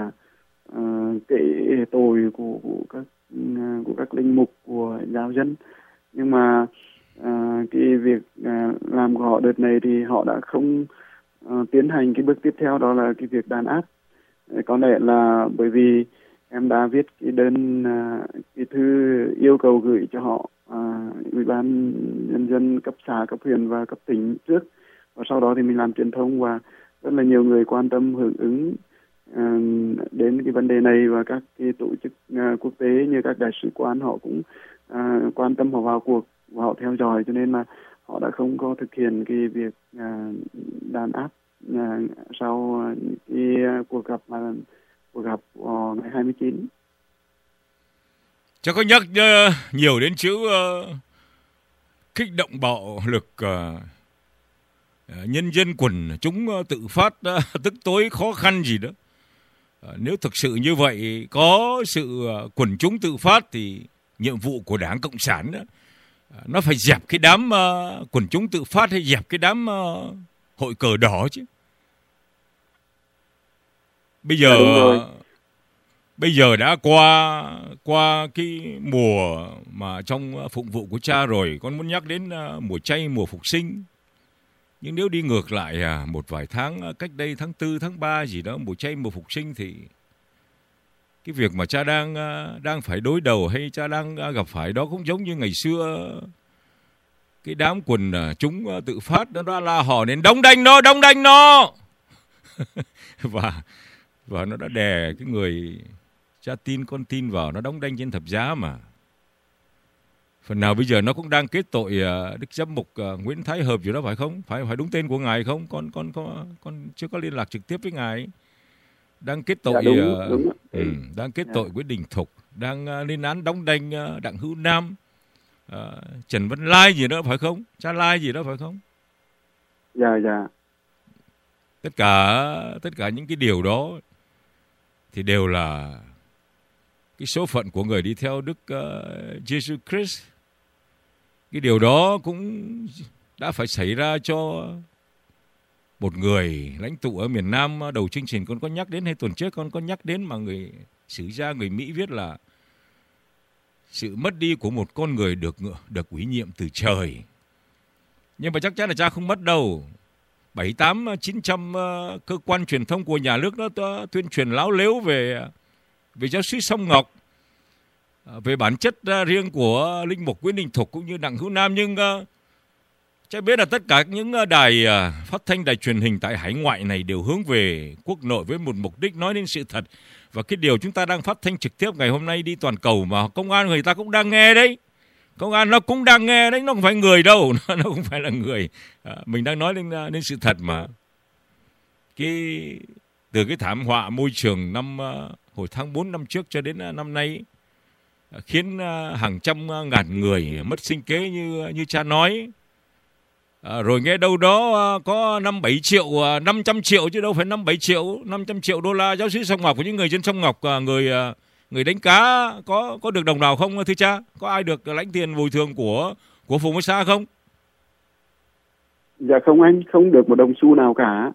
kể tội của các linh mục, của giáo dân. Nhưng mà cái việc làm của họ đợt này thì họ đã không tiến hành cái bước tiếp theo, đó là cái việc đàn áp. Có lẽ là bởi vì em đã viết cái đơn, cái thư yêu cầu gửi cho họ, Ủy ban nhân dân cấp xã, cấp huyện và cấp tỉnh trước, và sau đó thì mình làm truyền thông, và rất là nhiều người quan tâm hưởng ứng đến cái vấn đề này, và các cái tổ chức quốc tế như các đại sứ quán họ cũng quan tâm, họ vào cuộc và họ theo dõi, cho nên là họ đã không có thực hiện cái việc đàn áp sau cái cuộc gặp ngày 29. Cháu có nhắc nhiều đến chữ kích động bạo lực, nhân dân quần chúng tự phát, tức tối khó khăn gì đó. Nếu thực sự như vậy, có sự quần chúng tự phát thì nhiệm vụ của Đảng Cộng sản đó, nó phải dẹp cái đám quần chúng tự phát hay dẹp cái đám hội cờ đỏ chứ. Bây giờ đã qua cái mùa mà trong phụng vụ của cha rồi, con muốn nhắc đến mùa chay, mùa phục sinh. Nhưng nếu đi ngược lại một vài tháng, cách đây tháng 4, tháng 3 gì đó, mùa chay, mùa phục sinh, thì cái việc mà cha đang phải đối đầu hay cha đang gặp phải đó cũng giống như ngày xưa, cái đám quần chúng tự phát nó la hò đến đóng đanh nó và nó đã đè cái người cha tin con tin vào, nó đóng đanh trên thập giá mà. Phần nào bây giờ nó cũng đang kết tội Đức Giám mục Nguyễn Thái Hợp gì đó, phải không? Phải đúng tên của ngài không? Con chưa có liên lạc trực tiếp với ngài. Đang kết tội đúng. Đang kết tội Nguyễn Đình Thục, đang lên án đóng đanh Đặng Hữu Nam, Trần Văn Lai gì đó, phải không? Cha Lai gì đó, phải không? Dạ. Tất cả những cái điều đó thì đều là cái số phận của người đi theo Đức Jesus Christ. Cái điều đó cũng đã phải xảy ra cho một người lãnh tụ ở miền Nam. Đầu chương trình con có nhắc đến, hay tuần trước con có nhắc đến, mà người sử gia người Mỹ viết là sự mất đi của một con người được ủy nhiệm từ trời. Nhưng mà chắc chắn là cha không mất đâu. 700-900 cơ quan truyền thông của nhà nước nó tuyên truyền láo lếu về giáo sứ Sông Ngọc. về bản chất riêng của linh mục Nguyễn Đình Thục cũng như Đặng Hữu Nam, nhưng chắc biết là tất cả những đài phát thanh, đài truyền hình tại hải ngoại này đều hướng về quốc nội với một mục đích nói đến sự thật. Và cái điều chúng ta đang phát thanh trực tiếp ngày hôm nay đi toàn cầu mà công an người ta cũng đang nghe đấy. Công an nó cũng đang nghe đấy, nó không phải người đâu, nó không phải là người. Mình đang nói đến sự thật mà. Từ cái thảm họa môi trường hồi tháng 4 năm trước cho đến năm nay khiến hàng trăm ngàn người mất sinh kế như cha nói. Rồi nghe đâu đó có 5-7 triệu, 500 triệu chứ đâu phải 5-7 triệu, 500 triệu đô la giáo sứ Sông Ngọc của những người dân Sông Ngọc, người đánh cá có được đồng nào không thưa cha? Có ai được lãnh tiền bồi thường của Phùng Mơ Sa không? Dạ không anh, không được một đồng xu nào cả.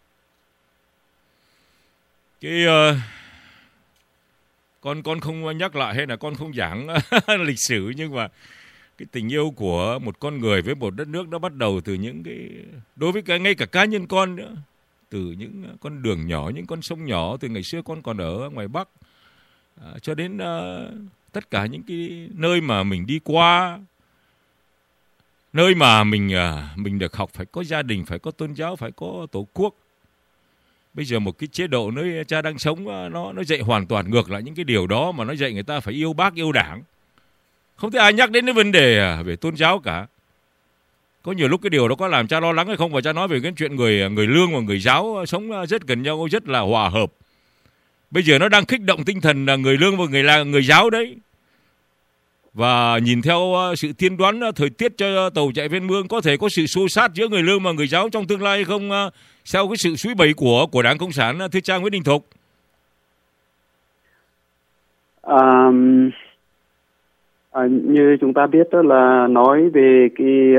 Con không nhắc lại hay là con không giảng lịch sử, nhưng mà cái tình yêu của một con người với một đất nước nó bắt đầu từ những đối với ngay cả cá nhân con nữa, từ những con đường nhỏ, những con sông nhỏ, từ ngày xưa con còn ở ngoài Bắc cho đến tất cả những cái nơi mà mình đi qua, nơi mà mình được học phải có gia đình, phải có tôn giáo, phải có tổ quốc. Bây giờ một cái chế độ nơi cha đang sống nó dạy hoàn toàn ngược lại những cái điều đó, mà nó dạy người ta phải yêu Bác, yêu Đảng. Không thấy ai nhắc đến cái vấn đề về tôn giáo cả. Có nhiều lúc cái điều đó có làm cha lo lắng hay không, và cha nói về cái chuyện người lương và người giáo sống rất gần nhau, rất là hòa hợp. Bây giờ nó đang kích động tinh thần là người lương và người giáo đấy. Và nhìn theo sự tiên đoán thời tiết cho tàu chạy ven mương, có thể có sự xô xát giữa người lương và người giáo trong tương lai hay không, sau cái sự suy bẫy của Đảng Cộng sản, thưa cha Nguyễn Đình Thục? Như chúng ta biết đó là nói về cái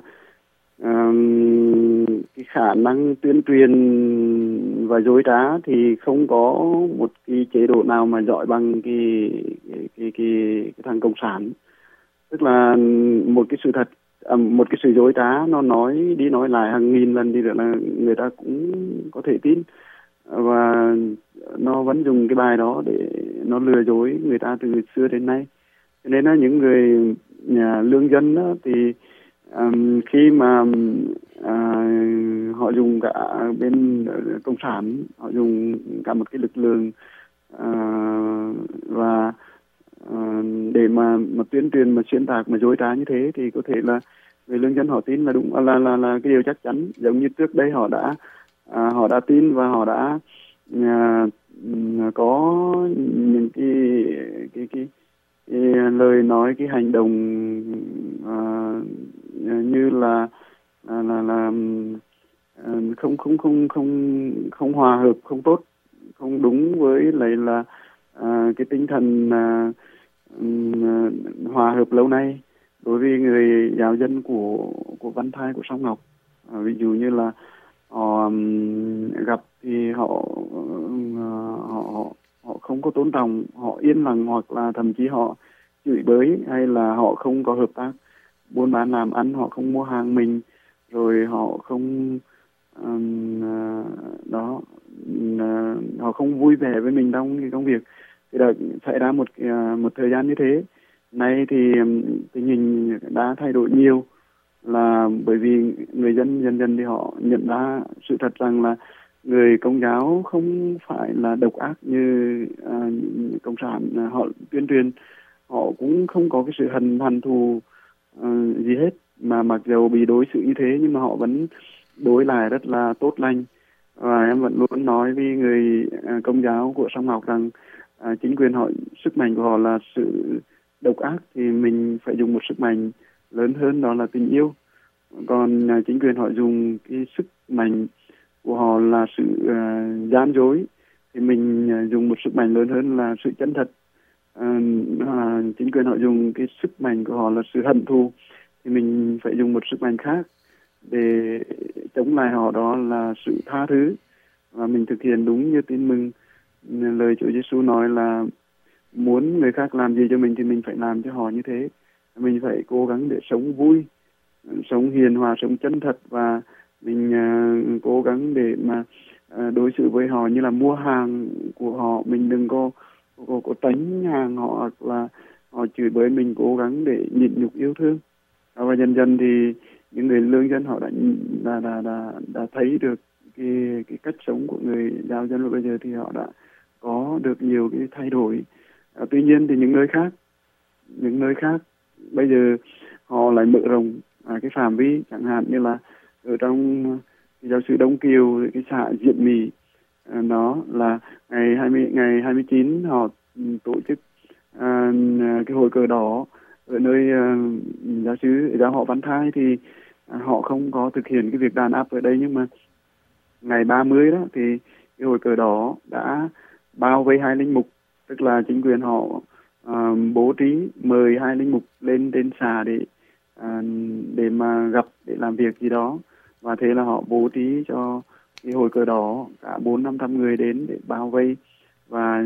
khả năng tuyên truyền và dối trá thì không có một cái chế độ nào mà giỏi bằng cái thằng Cộng sản. Tức là một cái sự thật, một cái sự dối trá nó nói đi nói lại hàng nghìn lần thì là người ta cũng có thể tin, và nó vẫn dùng cái bài đó để nó lừa dối người ta từ xưa đến nay. Cho nên là những người lương dân đó, thì khi mà họ dùng cả bên Cộng sản, họ dùng cả một cái lực lượng và để mà tuyên truyền, mà xuyên tạc, mà dối trá như thế, thì có thể là người lương dân họ tin là đúng, là cái điều chắc chắn. Giống như trước đây họ đã tin và họ đã có những cái lời nói, cái hành động như là không hòa hợp, không tốt, không đúng với lại là cái tinh thần hòa hợp lâu nay đối với người giáo dân của Văn Thai, của Sông Ngọc. Ví dụ như là họ gặp thì họ không có tôn trọng, họ yên lặng, hoặc là thậm chí họ chửi bới, hay là họ không có hợp tác buôn bán làm ăn, họ không mua hàng mình, rồi họ không họ không vui vẻ với mình trong cái công việc. Thì đã xảy ra một thời gian như thế. Nay thì tình hình đã thay đổi nhiều, là bởi vì người dân dần dần thì họ nhận ra sự thật rằng là người Công giáo không phải là độc ác như Cộng sản họ tuyên truyền. Họ cũng không có cái sự hằn thù gì hết, mà mặc dù bị đối xử như thế nhưng mà họ vẫn đối lại rất là tốt lành. Và em vẫn luôn nói với người Công giáo của Sông Ngọc rằng chính quyền họ, sức mạnh của họ là sự độc ác, thì mình phải dùng một sức mạnh lớn hơn, đó là tình yêu. Còn chính quyền họ dùng cái sức mạnh của họ là sự gian dối, thì mình dùng một sức mạnh lớn hơn là sự chân thật. Chính quyền họ dùng cái sức mạnh của họ là sự hận thù, thì mình phải dùng một sức mạnh khác để chống lại họ, đó là sự tha thứ. Và mình thực hiện đúng như tin mừng lời Chúa Giêsu nói là muốn người khác làm gì cho mình thì mình phải làm cho họ như thế. Mình phải cố gắng để sống vui, sống hiền hòa, sống chân thật, và mình cố gắng để mà đối xử với họ như là mua hàng của họ. Mình đừng có tránh hàng họ, hoặc là họ chửi bới mình, cố gắng để nhịn nhục yêu thương. Và dần dần thì những người lương dân họ đã thấy được cái cách sống của người giáo dân, và bây giờ thì họ đã có được nhiều cái thay đổi. Tuy nhiên thì những nơi khác bây giờ họ lại mở rộng cái phạm vi, chẳng hạn như là ở trong giáo sứ Đông Kiều, cái xã Diễn Mỹ, nó là ngày 29 họ tổ chức cái hội cờ đỏ ở nơi giáo sứ giáo họ Văn Thai, thì họ không có thực hiện cái việc đàn áp ở đây, nhưng mà ngày 30 đó thì cái hội cờ đỏ đã bao vây hai linh mục, tức là chính quyền họ bố trí mời hai linh mục lên trên xã để mà gặp, để làm việc gì đó, và thế là họ bố trí cho cái hội cờ đỏ cả 400-500 người đến để bao vây và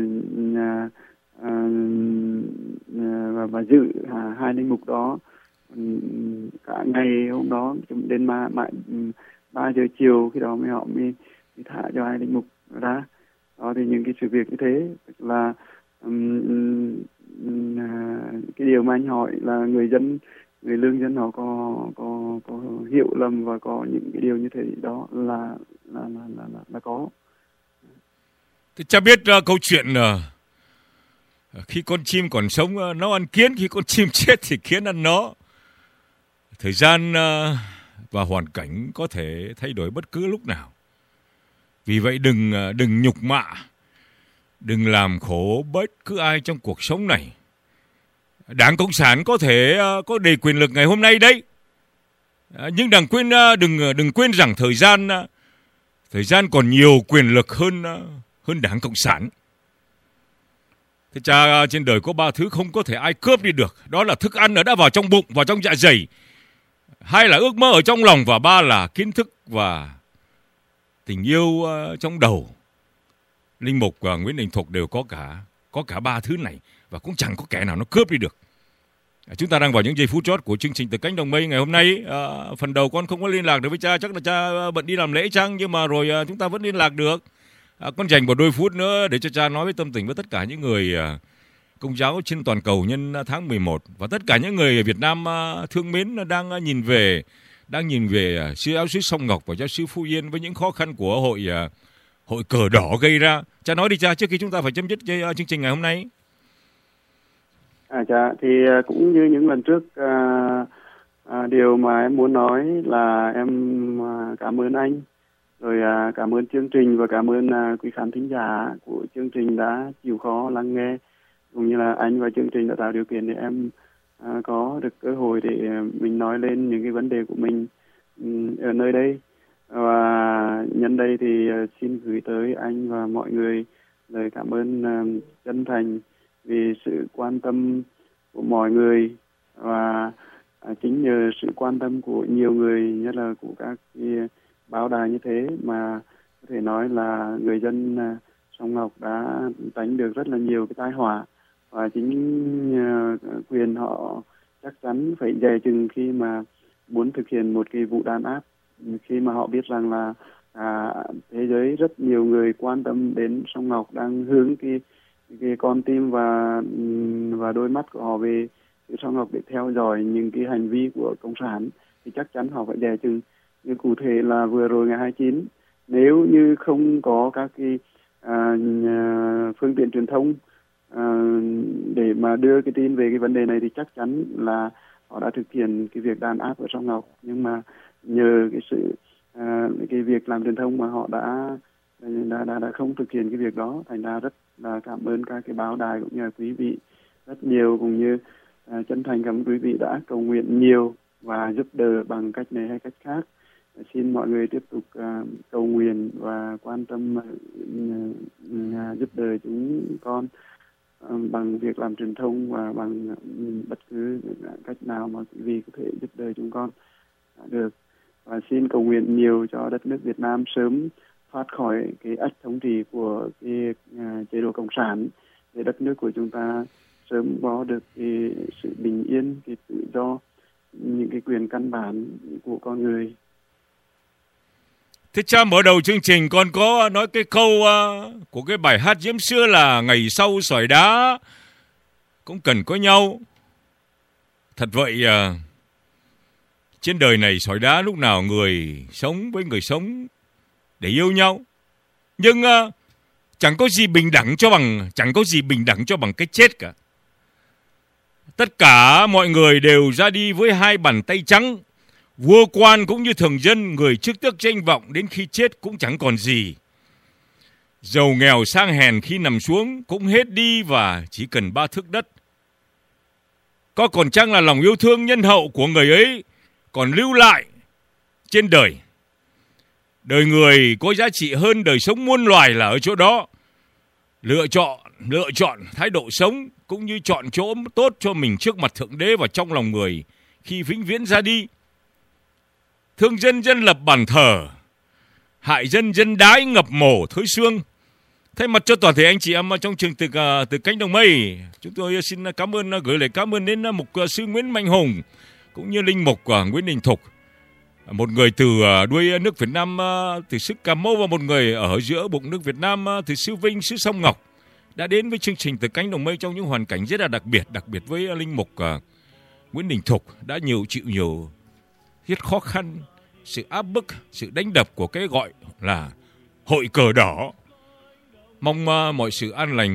giữ hai linh mục đó cả ngày hôm đó đến 3 giờ chiều, khi đó họ mới thả cho hai linh mục ra. Đó thì những cái sự việc như thế là cái điều mà anh hỏi là người lương dân họ có hiểu lầm và có những cái điều như thế đó là có. Thì cha biết câu chuyện khi con chim còn sống nó ăn kiến, khi con chim chết thì kiến ăn nó. Thời gian và hoàn cảnh có thể thay đổi bất cứ lúc nào. Vì vậy đừng nhục mạ, đừng làm khổ bất cứ ai trong cuộc sống này. Đảng Cộng sản có thể có đầy quyền lực ngày hôm nay đấy, nhưng đừng quên rằng thời gian còn nhiều quyền lực hơn Đảng Cộng sản. Thế cha, trên đời có 3 thứ không có thể ai cướp đi được. Đó là thức ăn đã vào trong bụng, vào trong dạ dày. 2 là ước mơ ở trong lòng, và 3 là kiến thức và tình yêu trong đầu. Linh mục Nguyễn Đình Thục đều có cả 3 thứ này, và cũng chẳng có kẻ nào nó cướp đi được. Chúng ta đang vào những giây phút chót của chương trình Từ Cánh Đồng Mây ngày hôm nay. Phần đầu con không có liên lạc được với cha, chắc là cha bận đi làm lễ chăng, nhưng mà rồi chúng ta vẫn liên lạc được. Con dành một đôi phút nữa để cho cha nói với tâm tình với tất cả những người Công giáo trên toàn cầu nhân tháng 11 và tất cả những người Việt Nam thương mến đang nhìn về sư giáo xứ Sông Ngọc và giáo xứ Phú Yên với những khó khăn của hội cờ đỏ gây ra. Cha nói đi cha, trước khi chúng ta phải chấm dứt chương trình ngày hôm nay. Dạ, thì cũng như những lần trước, điều mà em muốn nói là em cảm ơn anh, rồi cảm ơn chương trình và cảm ơn quý khán thính giả của chương trình đã chịu khó lắng nghe, cũng như là anh và chương trình đã tạo điều kiện để em có được cơ hội để mình nói lên những cái vấn đề của mình ở nơi đây. Và nhân đây thì xin gửi tới anh và mọi người lời cảm ơn chân thành vì sự quan tâm của mọi người, và chính nhờ sự quan tâm của nhiều người, nhất là của các cái báo đài như thế, mà có thể nói là người dân Sông Ngọc đã tránh được rất là nhiều cái tai họa. Và chính quyền họ chắc chắn phải dè chừng khi mà muốn thực hiện một cái vụ đàn áp, khi mà họ biết rằng là thế giới rất nhiều người quan tâm đến Sông Ngọc, đang hướng cái con tim và đôi mắt của họ về Sông Ngọc để theo dõi những cái hành vi của Cộng sản, thì chắc chắn họ phải dè chừng. Như cụ thể là vừa rồi ngày 29, nếu như không có các cái phương tiện truyền thông để mà đưa cái tin về cái vấn đề này, thì chắc chắn là họ đã thực hiện cái việc đàn áp ở Sông Ngọc. Nhưng mà nhờ cái việc làm truyền thông mà họ đã không thực hiện cái việc đó, thành ra rất là cảm ơn các cái báo đài cũng như là quý vị rất nhiều, cũng như chân thành cảm ơn quý vị đã cầu nguyện nhiều và giúp đỡ bằng cách này hay cách khác. Xin mọi người tiếp tục cầu nguyện và quan tâm giúp đỡ chúng con bằng việc làm truyền thông và bằng bất cứ cách nào mà quý vị có thể giúp đỡ chúng con được. Và xin cầu nguyện nhiều cho đất nước Việt Nam sớm thoát khỏi cái ách thống trị của cái chế độ Cộng sản, để đất nước của chúng ta sớm có được cái sự bình yên, cái tự do, những cái quyền căn bản của con người. Thế cha, mở đầu chương trình con có nói cái câu của cái bài hát Diễm Xưa là ngày sau sỏi đá cũng cần có nhau. Thật vậy, trên đời này sỏi đá lúc nào người sống với người sống để yêu nhau. Nhưng chẳng có gì bình đẳng cho bằng cái chết cả. Tất cả mọi người đều ra đi với hai bàn tay trắng. Vua quan cũng như thường dân, người chức tước danh vọng đến khi chết cũng chẳng còn gì. Giàu nghèo sang hèn khi nằm xuống cũng hết đi và chỉ cần 3 thước đất. Có còn chăng là lòng yêu thương nhân hậu của người ấy còn lưu lại trên đời. Đời người có giá trị hơn đời sống muôn loài là ở chỗ đó. Lựa chọn thái độ sống cũng như chọn chỗ tốt cho mình trước mặt Thượng Đế và trong lòng người khi vĩnh viễn ra đi. Thương dân dân lập bàn thờ, hại dân dân đái ngập mồ thối xương. Thay mặt cho toàn thể anh chị em trong trường từ cánh đồng mây, chúng tôi xin gửi lời cảm ơn đến mục sư Nguyễn Mạnh Hùng cũng như linh mục Nguyễn Đình Thục, một người từ đuôi nước Việt Nam, từ xứ Cà Mau, và một người ở giữa bụng nước Việt Nam, từ xứ Vinh, xứ Sông Ngọc, đã đến với chương trình từ cánh đồng mây trong những hoàn cảnh rất là đặc biệt với linh mục Nguyễn Đình Thục đã chịu nhiều rất khó khăn, sự áp bức, sự đánh đập của cái gọi là hội cờ đỏ. Mong mọi sự an lành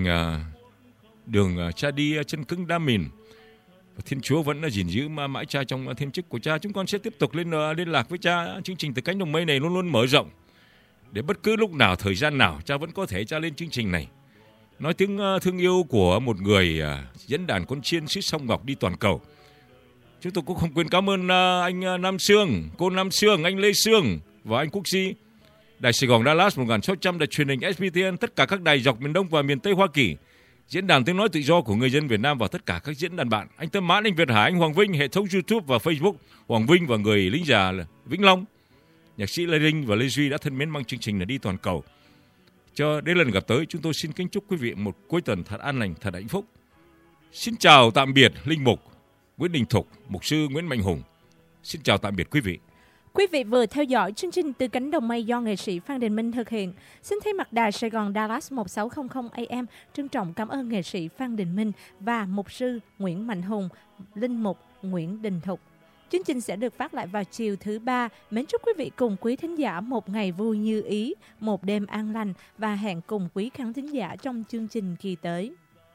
đường cha đi chân cứng đá mìn. Thiên Chúa vẫn gìn giữ mãi cha trong thiên chức của cha. Chúng con sẽ tiếp tục liên lạc với cha. Chương trình từ cánh đồng mây này luôn luôn mở rộng để bất cứ lúc nào, thời gian nào cha vẫn có thể cha lên chương trình này, nói tiếng thương yêu của một người dẫn đàn con chiên xứ Sông Ngọc đi toàn cầu. Chúng tôi cũng không quên cảm ơn anh Nam Sương, cô Nam Sương, anh Lê Sương và anh Quốc Di, Đài Sài Gòn Dallas 1600, đài truyền hình SBTN, tất cả các đài dọc miền Đông và miền Tây Hoa Kỳ, diễn đàn tiếng nói tự do của người dân Việt Nam và tất cả các diễn đàn bạn. Anh Tâm Mãn, anh Việt Hải, anh Hoàng Vinh, hệ thống YouTube và Facebook Hoàng Vinh và người lính già Vĩnh Long, nhạc sĩ Lê Linh và Lê Duy đã thân mến mang chương trình này đi toàn cầu. Cho đến lần gặp tới, chúng tôi xin kính chúc quý vị một cuối tuần thật an lành, thật hạnh phúc. Xin chào tạm biệt linh mục Nguyễn Đình Thục, mục sư Nguyễn Mạnh Hùng. Xin chào tạm biệt quý vị. Quý vị vừa theo dõi chương trình từ cánh đồng mây do nghệ sĩ Phan Đình Minh thực hiện. Xin thay mặt đài Sài Gòn Dallas 1600 AM trân trọng cảm ơn nghệ sĩ Phan Đình Minh và mục sư Nguyễn Mạnh Hùng, linh mục Nguyễn Đình Thục. Chương trình sẽ được phát lại vào chiều thứ Ba. Mến chúc quý vị cùng quý thính giả một ngày vui như ý, một đêm an lành và hẹn cùng quý khán thính giả trong chương trình kỳ tới.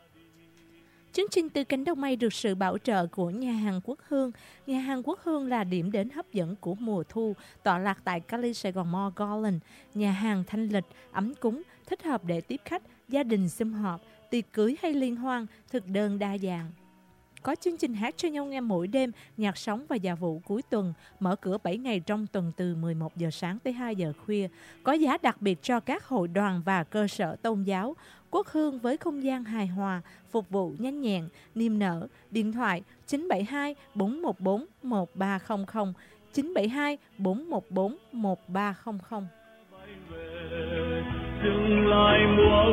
Chương trình từ cánh đồng mây được sự bảo trợ của nhà hàng Quốc Hương. Nhà hàng Quốc Hương là điểm đến hấp dẫn của mùa thu, tọa lạc tại Cali Sài Gòn Mall Garland. Nhà hàng thanh lịch, ấm cúng, thích hợp để tiếp khách, gia đình sum họp, tiệc cưới hay liên hoan, thực đơn đa dạng. Có chương trình hát cho nhau nghe mỗi đêm, nhạc sống và dạ vụ cuối tuần, mở cửa 7 ngày trong tuần từ 11 giờ sáng tới 2 giờ khuya. Có giá đặc biệt cho các hội đoàn và cơ sở tôn giáo. Quốc Hương với không gian hài hòa, phục vụ nhanh nhẹn, niềm nở. Điện thoại 972 414 1300, 972 414 1300. Dừng lại mùa